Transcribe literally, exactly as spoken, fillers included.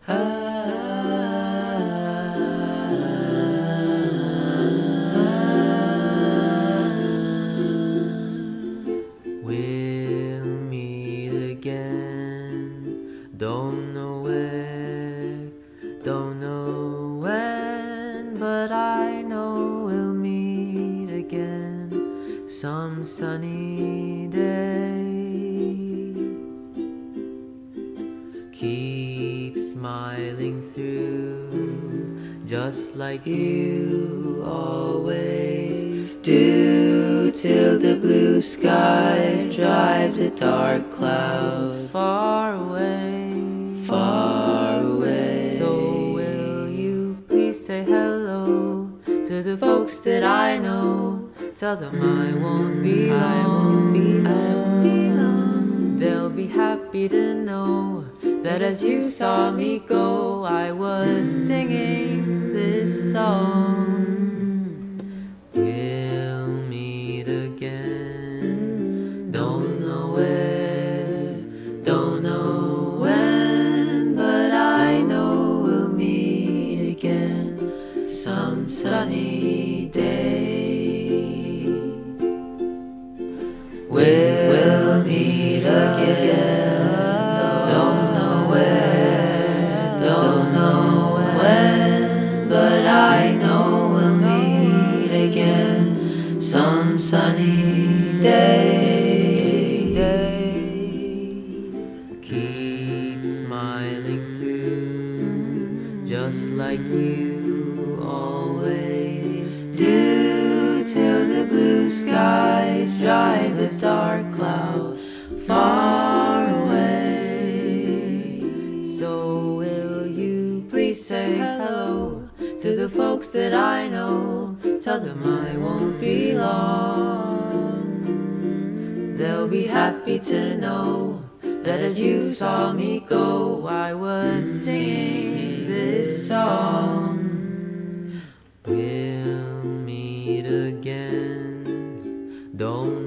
We'll meet again. Don't know where, don't know when, but I know we'll meet again some sunny day. Keep smiling through, just like you always do, till the blue skies drive the dark clouds far away, far away. So will you please say hello to the folks that I know? Tell them I won't be long, I won't be long. They'll be happy to know that as you saw me go, I was singing this song. We'll meet again. Don't know where, don't know when, but I know we'll meet again some sunny day. We'll meet again. Don't know where, don't know when, but I know we'll meet again some sunny day. Keep smiling through, just like you always do, till the blue skies drive the dark clouds far away. So will you please say hello to the folks that I know? Tell them I won't be long. They'll be happy to know that as you saw me go, I was singing this song. We'll meet again. Don't